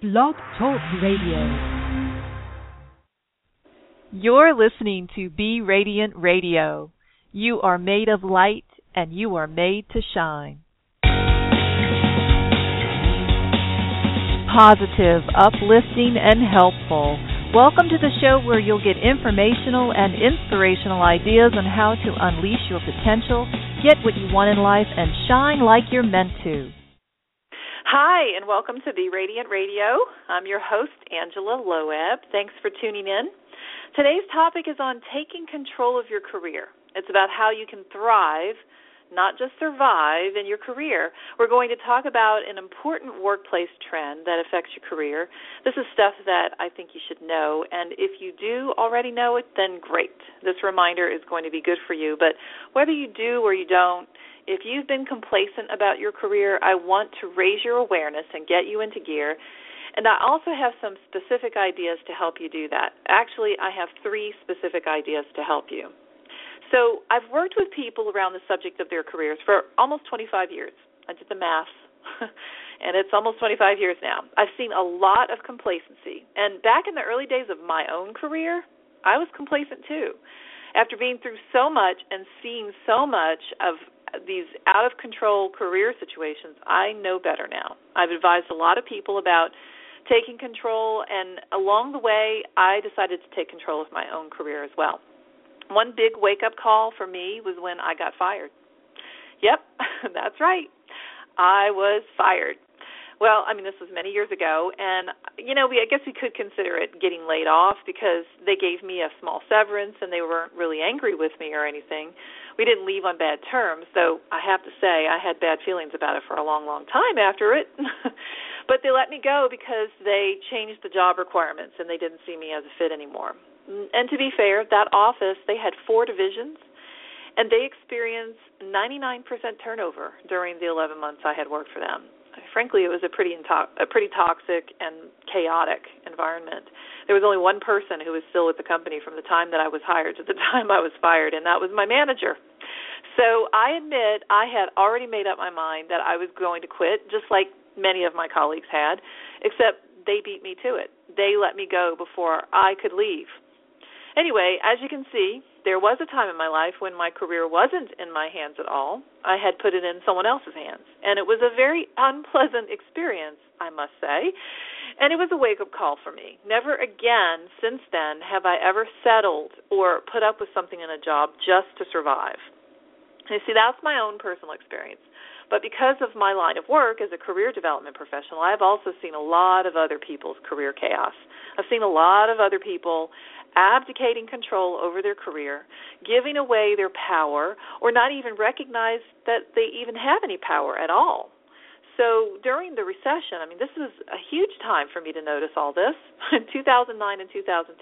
Blog Talk Radio. You're listening to Be Radiant Radio. You are made of light, and you are made to shine. Positive, uplifting, and helpful. Welcome to the show where you'll get informational and inspirational ideas on how to unleash your potential, get what you want in life, and shine like you're meant to. Hi, and welcome to Be Radiant Radio. I'm your host, Angela Loeb. Thanks for tuning in. Today's topic is on taking control of your career. It's about how you can thrive, not just survive in your career. We're going to talk about an important workplace trend that affects your career. This is stuff that I think you should know, and if you do already know it, then great. This reminder is going to be good for you, but whether you do or you don't, if you've been complacent about your career, I want to raise your awareness and get you into gear. And I also have some specific ideas to help you do that. Actually, I have 3 specific ideas to help you. So I've worked with people around the subject of their careers for almost 25 years. I did the math, and it's almost 25 years now. I've seen a lot of complacency. And back in the early days of my own career, I was complacent too. After being through so much and seeing so much of these out-of-control career situations, I know better now. I've advised a lot of people about taking control, and along the way, I decided to take control of my own career as well. One big wake-up call for me was when I got fired. Yep, that's right. I was fired. Well, I mean, this was many years ago, and, I guess we could consider it getting laid off because they gave me a small severance, and they weren't really angry with me or anything. We didn't leave on bad terms, though I have to say I had bad feelings about it for a long, long time after it. But they let me go because they changed the job requirements, and they didn't see me as a fit anymore. And to be fair, that office, they had 4 divisions, and they experienced 99% turnover during the 11 months I had worked for them. Frankly, it was a pretty toxic and chaotic environment. There was only one person who was still with the company from the time that I was hired to the time I was fired, and that was my manager. So I admit I had already made up my mind that I was going to quit, just like many of my colleagues had, except they beat me to it. They let me go before I could leave. Anyway, as you can see, there was a time in my life when my career wasn't in my hands at all. I had put it in someone else's hands, and it was a very unpleasant experience, I must say, and it was a wake-up call for me. Never again since then have I ever settled or put up with something in a job just to survive. You see, that's my own personal experience. But because of my line of work as a career development professional, I've also seen a lot of other people's career chaos. I've seen a lot of other people abdicating control over their career, giving away their power, or not even recognize that they even have any power at all. So during the recession, this was a huge time for me to notice all this. In 2009 and 2010,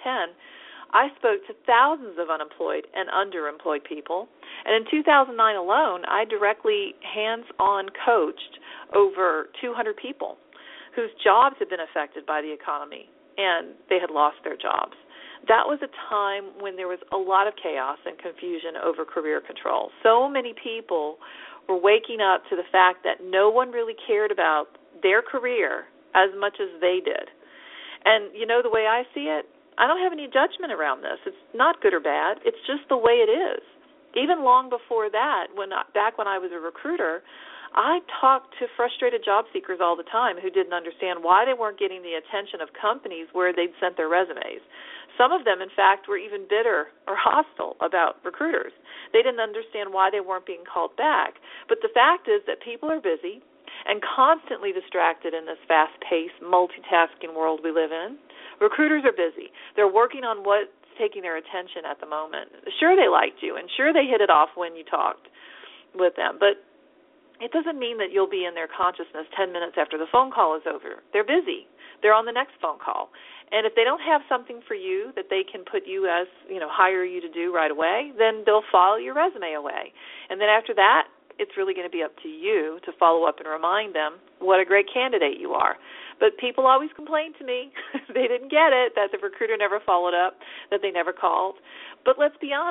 I spoke to thousands of unemployed and underemployed people. And in 2009 alone, I directly hands-on coached over 200 people whose jobs had been affected by the economy and they had lost their jobs. That was a time when there was a lot of chaos and confusion over career control. So many people were waking up to the fact that no one really cared about their career as much as they did. And the way I see it, I don't have any judgment around this. It's not good or bad. It's just the way it is. Even long before that, back when I was a recruiter, I talked to frustrated job seekers all the time who didn't understand why they weren't getting the attention of companies where they'd sent their resumes. Some of them, in fact, were even bitter or hostile about recruiters. They didn't understand why they weren't being called back. But the fact is that people are busy and constantly distracted in this fast-paced, multitasking world we live in. Recruiters are busy. They're working on what's taking their attention at the moment. Sure, they liked you, and sure, they hit it off when you talked with them, but it doesn't mean that you'll be in their consciousness 10 minutes after the phone call is over. They're busy. They're on the next phone call. And if they don't have something for you that they can put you as, hire you to do right away, then they'll file your resume away. And then after that, it's really going to be up to you to follow up and remind them what a great candidate you are. But people always complain to me. They didn't get it, that the recruiter never followed up, that they never called. But let's be honest.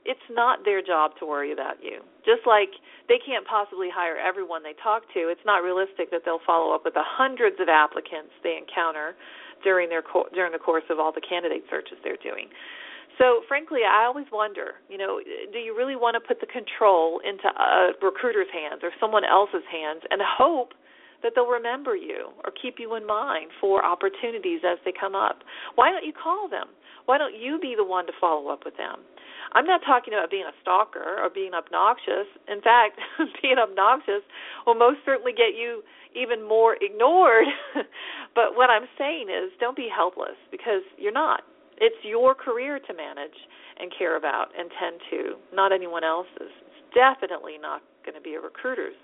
it's not their job to worry about you. Just like they can't possibly hire everyone they talk to, it's not realistic that they'll follow up with the hundreds of applicants they encounter during the course of all the candidate searches they're doing. So, frankly, I always wonder, do you really want to put the control into a recruiter's hands or someone else's hands and hope that they'll remember you or keep you in mind for opportunities as they come up? Why don't you call them? Why don't you be the one to follow up with them? I'm not talking about being a stalker or being obnoxious. In fact, being obnoxious will most certainly get you even more ignored. But what I'm saying is don't be helpless, because you're not. It's your career to manage and care about and tend to, not anyone else's. It's definitely not going to be a recruiter's.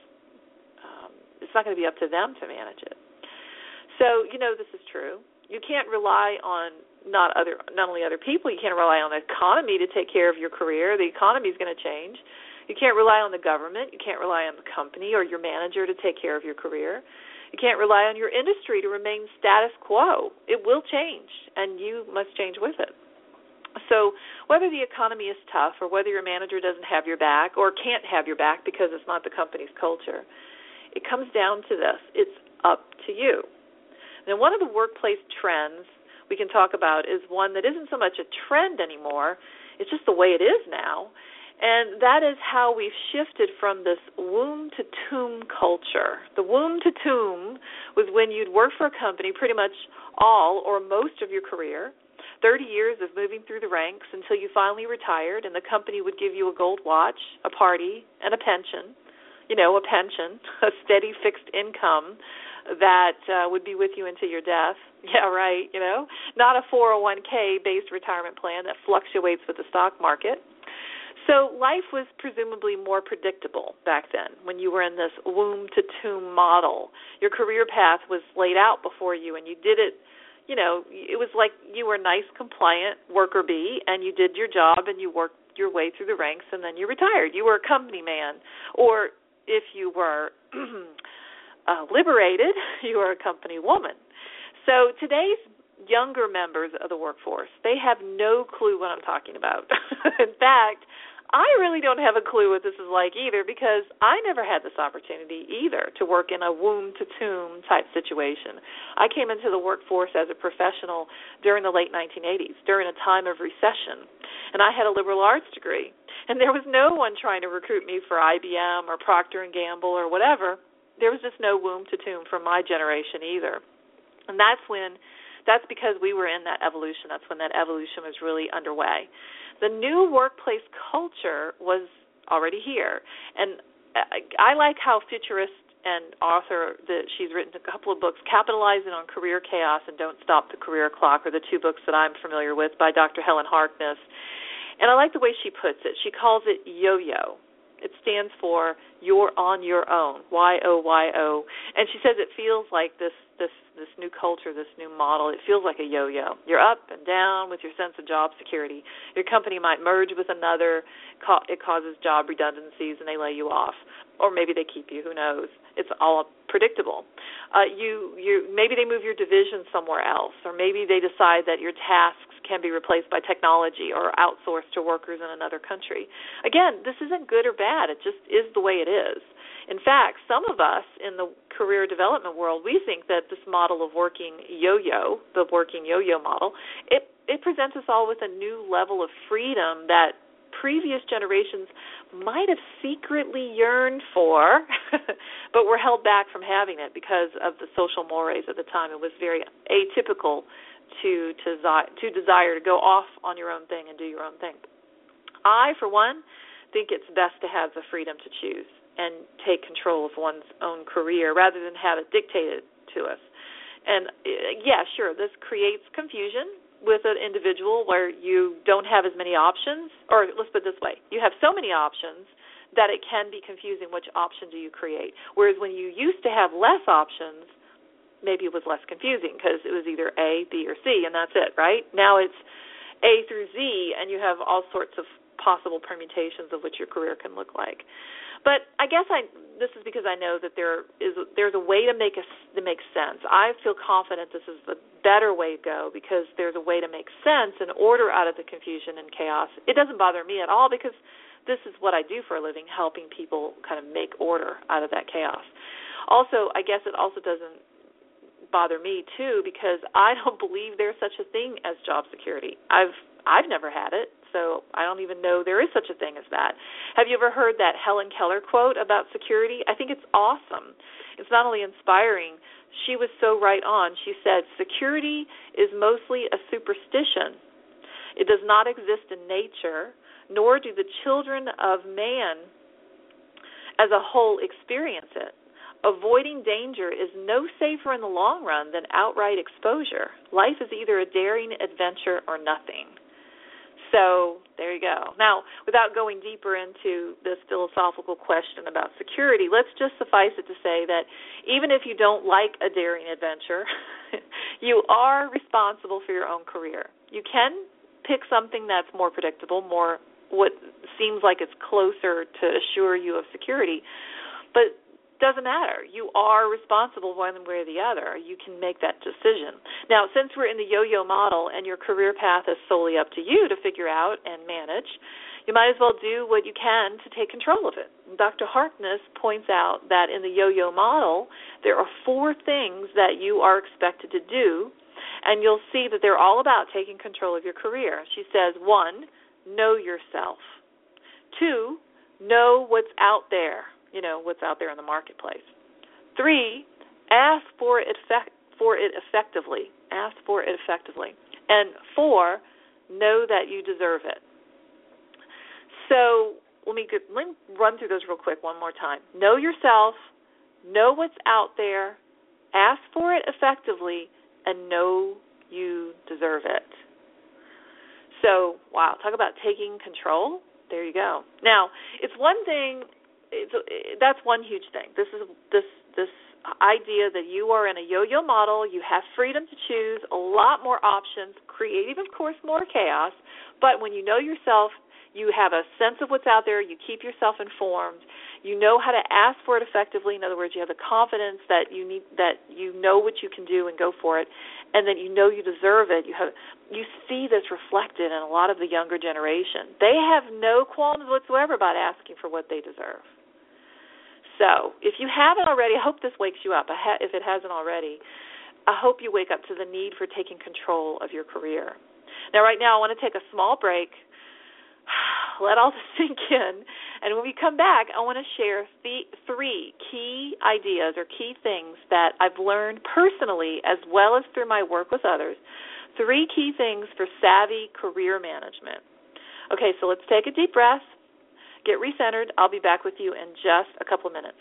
It's not going to be up to them to manage it. So, this is true. You can't rely on not only other people, you can't rely on the economy to take care of your career. The economy is going to change. You can't rely on the government. You can't rely on the company or your manager to take care of your career. You can't rely on your industry to remain status quo. It will change, and you must change with it. So whether the economy is tough or whether your manager doesn't have your back or can't have your back because it's not the company's culture, it comes down to this. It's up to you. Now, one of the workplace trends we can talk about is one that isn't so much a trend anymore. It's just the way it is now. And that is how we've shifted from this womb-to-tomb culture. The womb-to-tomb was when you'd work for a company pretty much all or most of your career, 30 years of moving through the ranks until you finally retired, and the company would give you a gold watch, a party, and a pension. A pension, a steady fixed income that would be with you until your death. Yeah, right, not a 401k-based retirement plan that fluctuates with the stock market. So life was presumably more predictable back then when you were in this womb-to-tomb model. Your career path was laid out before you, and you did it, it was like you were nice, compliant worker bee, and you did your job, and you worked your way through the ranks, and then you retired. You were a company man, or if you were liberated, you were a company woman. So today's younger members of the workforce, they have no clue what I'm talking about. In fact, I really don't have a clue what this is like either, because I never had this opportunity either to work in a womb-to-tomb type situation. I came into the workforce as a professional during the late 1980s, during a time of recession, and I had a liberal arts degree, and there was no one trying to recruit me for IBM or Procter & Gamble or whatever. There was just no womb-to-tomb from my generation either, and that's because we were in that evolution. That's when that evolution was really underway. The new workplace culture was already here. And I like how futurist and author, she's written a couple of books, Capitalizing on Career Chaos and Don't Stop the Career Clock, are the two books that I'm familiar with by Dr. Helen Harkness. And I like the way she puts it. She calls it yo-yo. It stands for you're on your own, Y-O-Y-O. And she says it feels like this new culture, this new model. It feels like a yo-yo. You're up and down with your sense of job security. Your company might merge with another. It causes job redundancies, and they lay you off. Or maybe they keep you. Who knows? It's all predictable. Maybe they move your division somewhere else, or maybe they decide that your tasks can be replaced by technology or outsourced to workers in another country. Again, this isn't good or bad. It just is the way it is. In fact, some of us in the career development world, we think that this model of working yo-yo, the working yo-yo model, it presents us all with a new level of freedom that previous generations might have secretly yearned for, but were held back from having it because of the social mores at the time. It was very atypical to desire to go off on your own thing and do your own thing. I, for one, think it's best to have the freedom to choose and take control of one's own career rather than have it dictated to us. And, yeah, sure, this creates confusion with an individual where you don't have as many options, or let's put it this way, you have so many options that it can be confusing which option do you create. Whereas when you used to have less options, maybe it was less confusing because it was either A, B, or C, and that's it, right? Now it's A through Z, and you have all sorts of possible permutations of what your career can look like. But I guess this is because I know that there's a way to make sense. I feel confident this is the better way to go because there's a way to make sense and order out of the confusion and chaos. It doesn't bother me at all because this is what I do for a living, helping people kind of make order out of that chaos. Also, I guess it also doesn't bother me too because I don't believe there's such a thing as job security. I've never had it. So I don't even know there is such a thing as that. Have you ever heard that Helen Keller quote about security? I think it's awesome. It's not only inspiring, she was so right on. She said, security is mostly a superstition. It does not exist in nature, nor do the children of man as a whole experience it. Avoiding danger is no safer in the long run than outright exposure. Life is either a daring adventure or nothing. So there you go. Now, without going deeper into this philosophical question about security, let's just suffice it to say that even if you don't like a daring adventure, you are responsible for your own career. You can pick something that's more predictable, more what seems like it's closer to assure you of security, but doesn't matter. You are responsible one way or the other. You can make that decision. Now, since we're in the yo-yo model and your career path is solely up to you to figure out and manage, you might as well do what you can to take control of it. Dr. Harkness points out that in the yo-yo model, there are 4 things that you are expected to do, and you'll see that they're all about taking control of your career. She says, 1, know yourself. 2, know what's out there. What's out there in the marketplace. 3, ask for it effectively. Ask for it effectively. And 4, know that you deserve it. So let me run through those real quick one more time. Know yourself, know what's out there, ask for it effectively, and know you deserve it. So, wow, talk about taking control. There you go. Now, it's one thing. That's one huge thing. This idea that you are in a yo-yo model, you have freedom to choose, a lot more options, creative, of course, more chaos, but when you know yourself, you have a sense of what's out there, you keep yourself informed, you know how to ask for it effectively. In other words, you have the confidence that you know what you can do and go for it, and that you know you deserve it. You see this reflected in a lot of the younger generation. They have no qualms whatsoever about asking for what they deserve. So if you haven't already, I hope this wakes you up. If it hasn't already, I hope you wake up to the need for taking control of your career. Now, right now, I want to take a small break, let all this sink in, and when we come back, I want to share 3 key ideas or key things that I've learned personally as well as through my work with others, 3 key things for savvy career management. Okay, so let's take a deep breath. Get recentered. I'll be back with you in just a couple of minutes.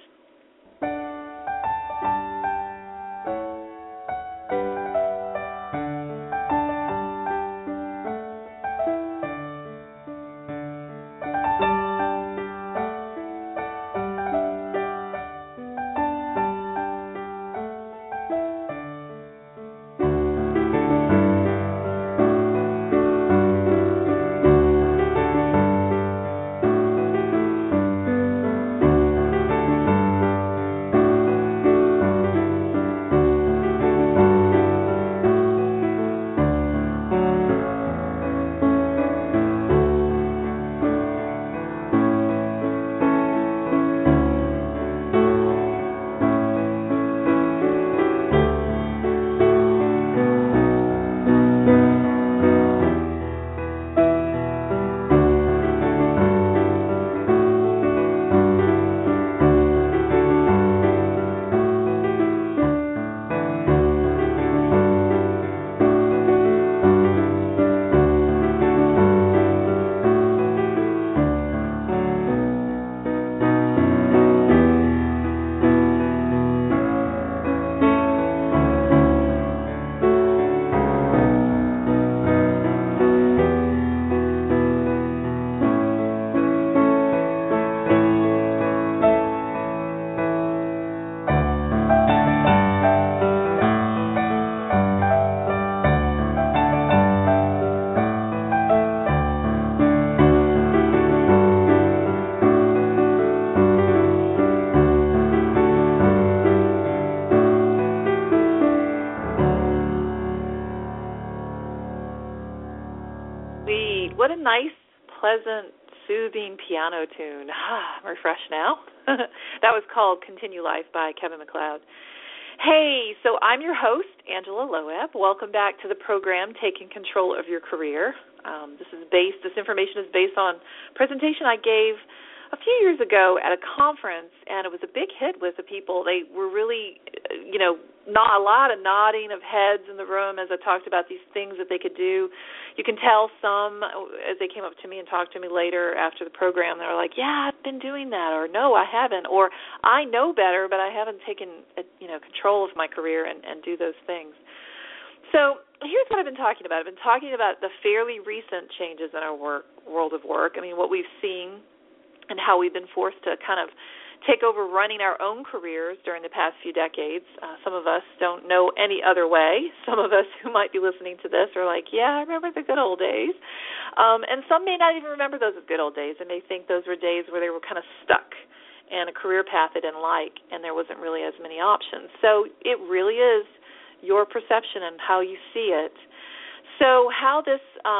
what a nice, pleasant, soothing piano tune. I'm refreshed now. That was called Continue Life by Kevin MacLeod. Hey, so I'm your host, Angela Loeb. Welcome back to the program, Taking Control of Your Career. This information is based on a presentation I gave a few years ago at a conference, and it was a big hit with the people. They were really, not a lot of nodding of heads in the room as I talked about these things that they could do. You can tell some, as they came up to me and talked to me later after the program, they were like, yeah, I've been doing that, or no, I haven't, or I know better, but I haven't taken, control of my career and do those things. So here's what I've been talking about. I've been talking about the fairly recent changes in our world of work. What we've seen and how we've been forced to kind of take over running our own careers during the past few decades. Some of us don't know any other way. Some of us who might be listening to this are like, yeah, I remember the good old days. And some may not even remember those good old days, and they think those were days where they were kind of stuck in a career path they didn't like, and there wasn't really as many options. So it really is your perception and how you see it. So how do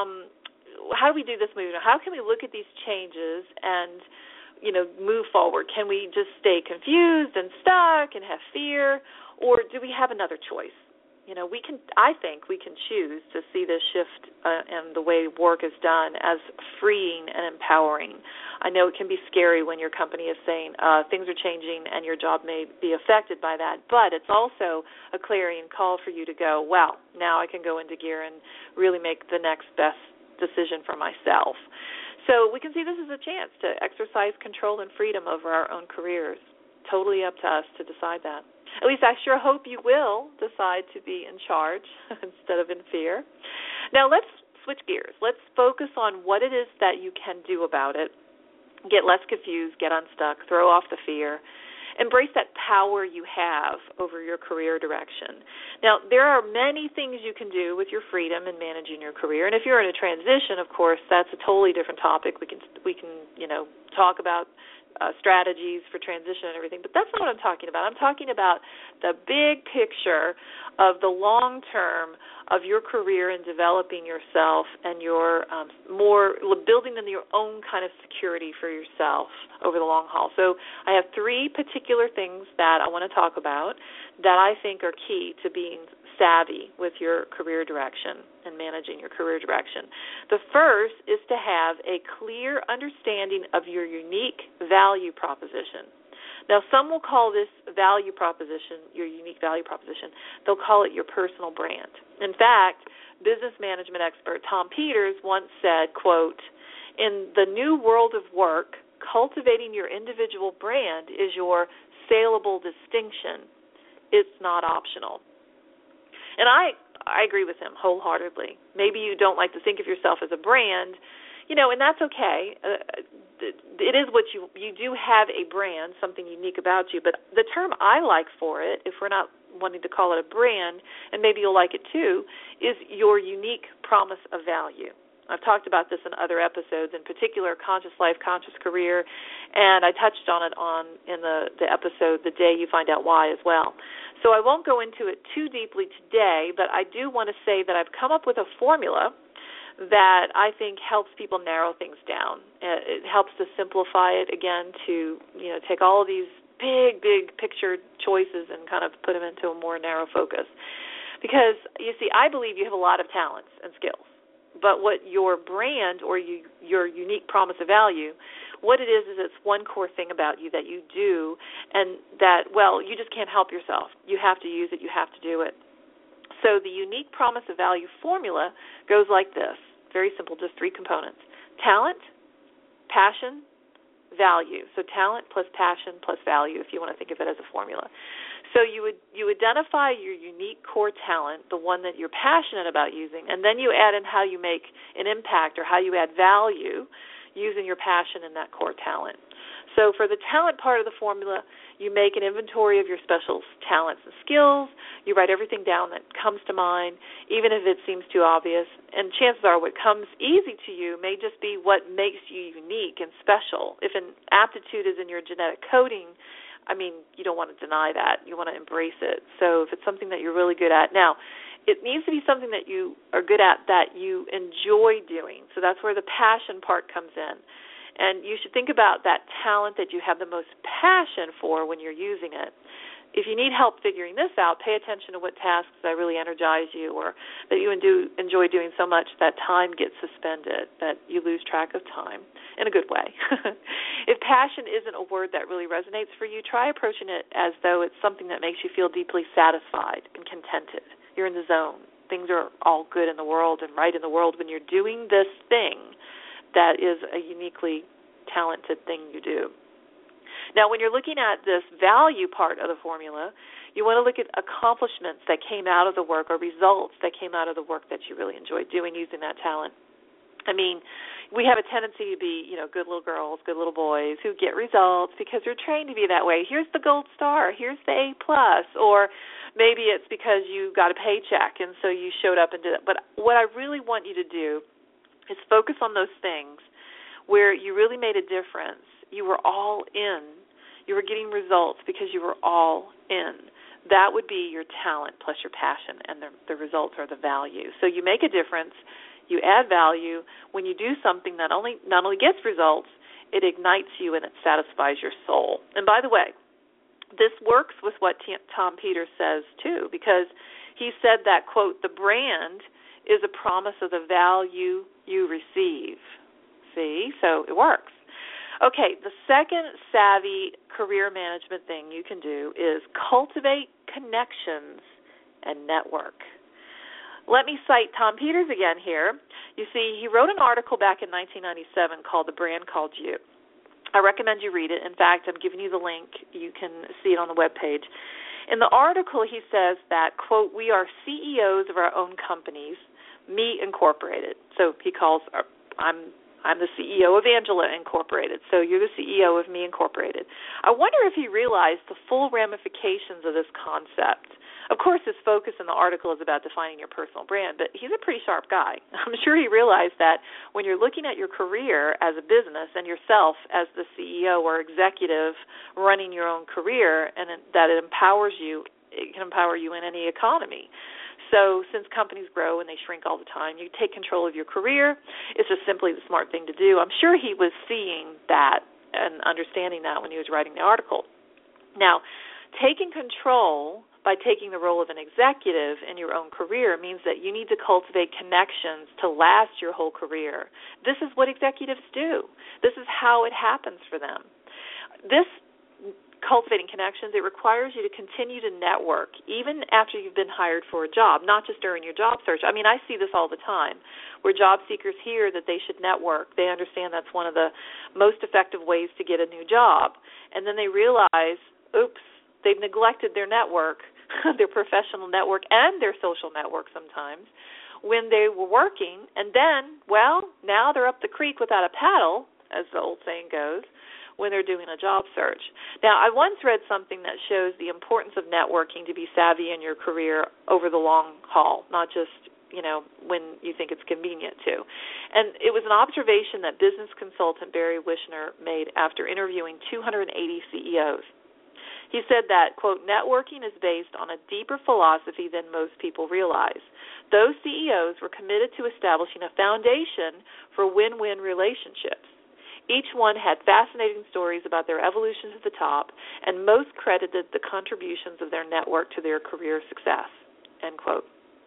we do this movement? How can we look at these changes and, move forward? Can we just stay confused and stuck and have fear, or do we have another choice? I think we can choose to see this shift in the way work is done as freeing and empowering. I know it can be scary when your company is saying things are changing and your job may be affected by that, but it's also a clarion call for you to go, well, now I can go into gear and really make the next best decision for myself. So we can see this as a chance to exercise control and freedom over our own careers. Totally up to us to decide that. At least I sure hope you will decide to be in charge instead of in fear. Now let's switch gears. Let's focus on what it is that you can do about it. Get less confused, get unstuck, throw off the fear. Embrace that power you have over your career direction. Now, there are many things you can do with your freedom in managing your career. And if you're in a transition, of course, that's a totally different topic. We can talk about strategies for transition and everything, but that's not what I'm talking about. I'm talking about the big picture of the long term of your career and developing yourself and your building in your own kind of security for yourself over the long haul. So I have 3 particular things that I want to talk about that I think are key to being savvy with your career direction and managing your career direction. The first is to have a clear understanding of your unique value proposition. Now, some will call this value proposition, your unique value proposition, they'll call it your personal brand. In fact, business management expert Tom Peters once said, quote, "In the new world of work, cultivating your individual brand is your saleable distinction. It's not optional." And I agree with him wholeheartedly. Maybe you don't like to think of yourself as a brand, and that's okay. It is what you do have a brand, something unique about you. But the term I like for it, if we're not wanting to call it a brand, and maybe you'll like it too, is your unique promise of value. I've talked about this in other episodes, in particular Conscious Life, Conscious Career, and I touched on it in the episode The Day You Find Out Why as well. So I won't go into it too deeply today, but I do want to say that I've come up with a formula that I think helps people narrow things down. It helps to simplify it, again, to take all of these big picture choices and kind of put them into a more narrow focus. Because, you see, I believe you have a lot of talents and skills. But what your brand or your unique promise of value, what it is it's one core thing about you that you do, and that, you just can't help yourself. You have to use it. You have to do it. So the unique promise of value formula goes like this. Very simple, just 3 components. Talent, passion, value. So talent plus passion plus value, if you want to think of it as a formula. So you identify your unique core talent, the one that you're passionate about using, and then you add in how you make an impact or how you add value using your passion and that core talent. So for the talent part of the formula, you make an inventory of your special talents and skills. You write everything down that comes to mind, even if it seems too obvious. And chances are what comes easy to you may just be what makes you unique and special. If an aptitude is in your genetic coding, you don't want to deny that. You want to embrace it. So if it's something that you're really good at. Now, it needs to be something that you are good at, that you enjoy doing. So that's where the passion part comes in. And you should think about that talent that you have the most passion for when you're using it. If you need help figuring this out, pay attention to what tasks that really energize you or that you enjoy doing so much that time gets suspended, that you lose track of time in a good way. If passion isn't a word that really resonates for you, try approaching it as though it's something that makes you feel deeply satisfied and contented. You're in the zone. Things are all good in the world and right in the world when you're doing this thing that is a uniquely talented thing you do. Now, when you're looking at this value part of the formula, you want to look at accomplishments that came out of the work or results that came out of the work that you really enjoyed doing using that talent. I mean, we have a tendency to be, good little girls, good little boys who get results because they're trained to be that way. Here's the gold star. Here's the A+. Or maybe it's because you got a paycheck and so you showed up and did it. But what I really want you to do is focus on those things where you really made a difference. You were all in. You were getting results because you were all in. That would be your talent plus your passion, and the results are the value. So you make a difference. You add value. When you do something that not only gets results, it ignites you and it satisfies your soul. And by the way, this works with what Tom Peters says, too, because he said that, quote, the brand is a promise of the value you receive. See? So it works. Okay, the second savvy career management thing you can do is cultivate connections and network. Let me cite Tom Peters again here. You see, he wrote an article back in 1997 called The Brand Called You. I recommend you read it. In fact, I'm giving you the link. You can see it on the webpage. In the article, he says that, quote, we are CEOs of our own companies, Me Incorporated. So he calls, I'm the CEO of Angela Incorporated, so you're the CEO of Me Incorporated. I wonder if he realized the full ramifications of this concept. Of course, his focus in the article is about defining your personal brand, but he's a pretty sharp guy. I'm sure he realized that when you're looking at your career as a business and yourself as the CEO or executive running your own career, and that it empowers you, it can empower you in any economy. So since companies grow and they shrink all the time, you take control of your career. It's just simply the smart thing to do. I'm sure he was seeing that and understanding that when he was writing the article. Now, taking control by taking the role of an executive in your own career means that you need to cultivate connections to last your whole career. This is what executives do. This is how it happens for them. This cultivating connections, it requires you to continue to network even after you've been hired for a job, not just during your job search. I mean, I see this all the time where job seekers hear that they should network. They understand that's one of the most effective ways to get a new job. And then they realize, oops, they've neglected their network, their professional network and their social network sometimes when they were working. And then, well, now they're up the creek without a paddle, as the old saying goes, when they're doing a job search. Now, I once read something that shows the importance of networking to be savvy in your career over the long haul, not just, when you think it's convenient to. And it was an observation that business consultant Barry Wishner made after interviewing 280 CEOs. He said that, quote, networking is based on a deeper philosophy than most people realize. Those CEOs were committed to establishing a foundation for win-win relationships. Each one had fascinating stories about their evolution to the top, and most credited the contributions of their network to their career success, end quote.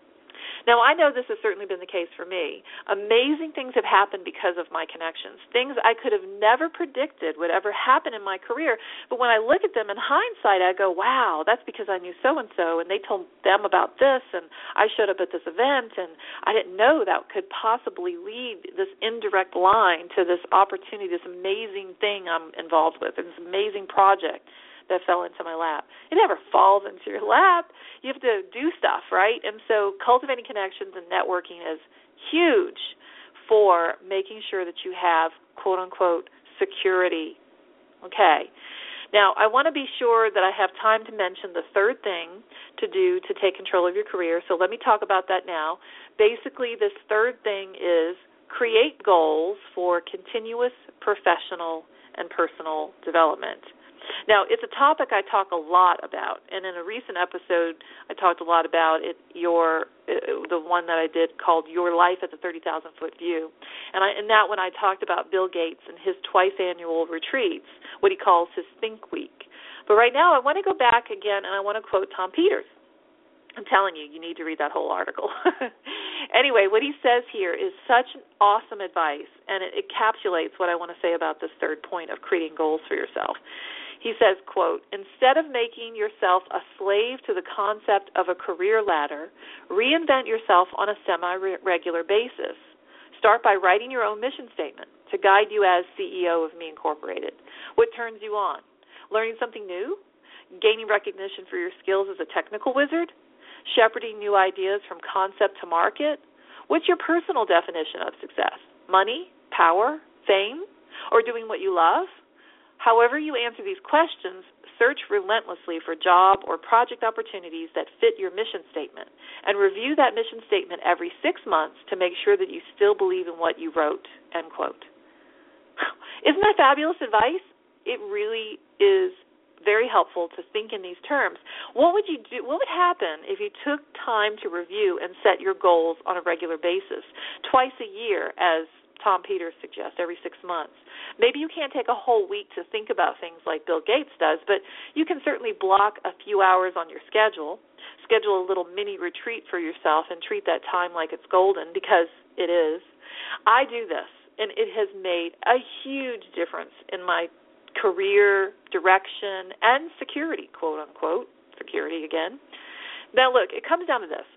Now, I know this has certainly been the case for me. Amazing things have happened because of my connections, things I could have never predicted would ever happen in my career. But when I look at them in hindsight, I go, wow, that's because I knew so-and-so, and they told them about this, and I showed up at this event, and I didn't know that could possibly lead this indirect line to this opportunity, this amazing thing I'm involved with, this amazing project that fell into my lap. It never falls into your lap. You have to do stuff, right? And so cultivating connections and networking is huge for making sure that you have, quote-unquote, security. Okay. Now, I want to be sure that I have time to mention the third thing to do to take control of your career, so let me talk about that now. Basically, this third thing is create goals for continuous professional and personal development. Now, it's a topic I talk a lot about, and in a recent episode, I talked a lot about it. The one that I did called "Your Life at the 30,000-Foot View," and in that one I talked about Bill Gates and his twice-annual retreats, what he calls his Think Week. But right now, I want to go back again, and I want to quote Tom Peters. I'm telling you, you need to read that whole article. Anyway, what he says here is such awesome advice, and it encapsulates what I want to say about this third point of creating goals for yourself. He says, quote, "Instead of making yourself a slave to the concept of a career ladder, reinvent yourself on a semi-regular basis. Start by writing your own mission statement to guide you as CEO of Me Incorporated. What turns you on? Learning something new? Gaining recognition for your skills as a technical wizard? Shepherding new ideas from concept to market? What's your personal definition of success? Money, power, fame, or doing what you love? However you answer these questions, search relentlessly for job or project opportunities that fit your mission statement, and review that mission statement every 6 months to make sure that you still believe in what you wrote," end quote. Isn't that fabulous advice? It really is very helpful to think in these terms. What would you do? What would happen if you took time to review and set your goals on a regular basis, twice a year, as Tom Peters suggests, every 6 months? Maybe you can't take a whole week to think about things like Bill Gates does, but you can certainly block a few hours on your schedule a little mini retreat for yourself, and treat that time like it's golden, because it is. I do this, and it has made a huge difference in my career direction and security, quote unquote, security again. Now look, it comes down to this.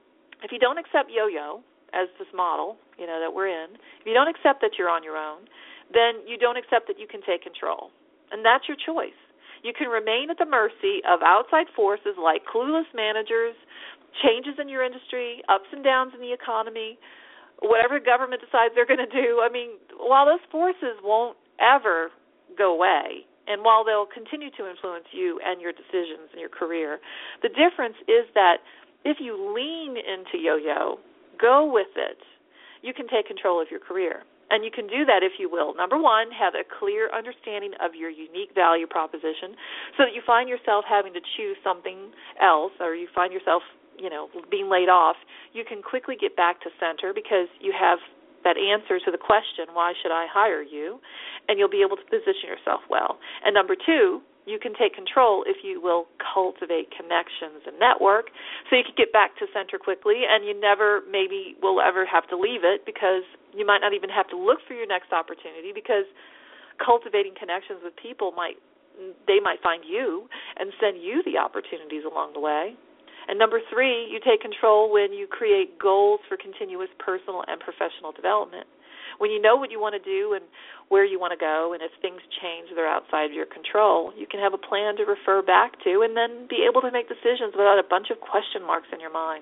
If you don't accept yo-yo as this model, that we're in, if you don't accept that you're on your own, then you don't accept that you can take control. And that's your choice. You can remain at the mercy of outside forces like clueless managers, changes in your industry, ups and downs in the economy, whatever government decides they're going to do. I mean, while those forces won't ever go away, and while they'll continue to influence you and your decisions and your career, the difference is that if you lean into yo-yo, go with it, you can take control of your career. And you can do that if you will. Number one, have a clear understanding of your unique value proposition, so that you find yourself having to choose something else, or you find yourself, being laid off. You can quickly get back to center because you have that answer to the question, why should I hire you? And you'll be able to position yourself well. And number two, you can take control if you will cultivate connections and network, so you can get back to center quickly, and you never maybe will ever have to leave it, because you might not even have to look for your next opportunity, because cultivating connections with people might find you and send you the opportunities along the way. And number three, you take control when you create goals for continuous personal and professional development. When you know what you want to do and where you want to go, and if things change that are outside of your control, you can have a plan to refer back to, and then be able to make decisions without a bunch of question marks in your mind.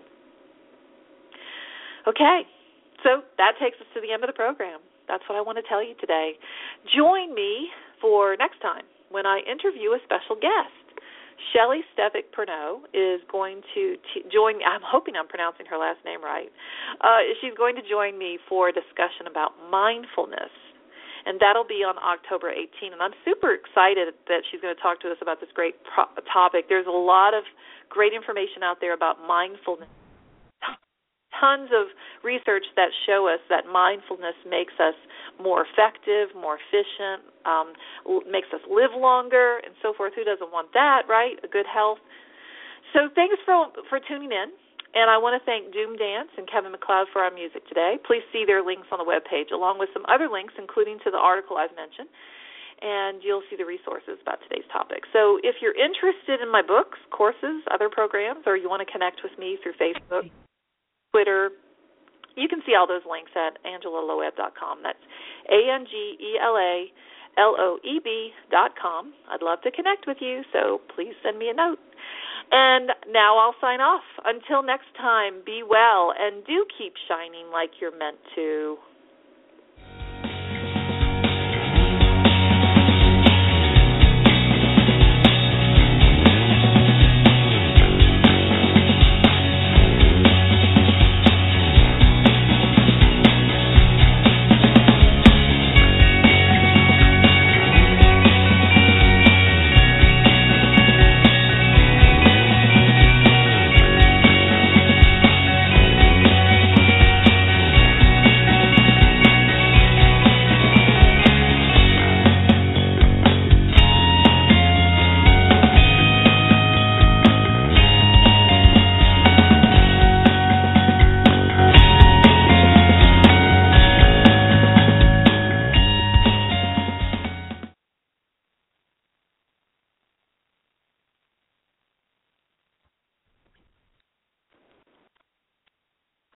Okay, so that takes us to the end of the program. That's what I want to tell you today. Join me for next time when I interview a special guest. Shelley Stevick-Pernot is going to join me. I'm hoping I'm pronouncing her last name right. She's going to join me for a discussion about mindfulness, and that'll be on October 18th. And I'm super excited that she's going to talk to us about this great topic. There's a lot of great information out there about mindfulness. Tons of research that show us that mindfulness makes us more effective, more efficient, makes us live longer, and so forth. Who doesn't want that, right? A good health. So thanks for tuning in, and I want to thank Doom Dance and Kevin MacLeod for our music today. Please see their links on the webpage, along with some other links, including to the article I've mentioned, and you'll see the resources about today's topic. So if you're interested in my books, courses, other programs, or you want to connect with me through Facebook, Twitter, you can see all those links at AngelaLoeb.com. That's AngelaLoeb.com. I'd love to connect with you, so please send me a note. And now I'll sign off. Until next time, be well, and do keep shining like you're meant to.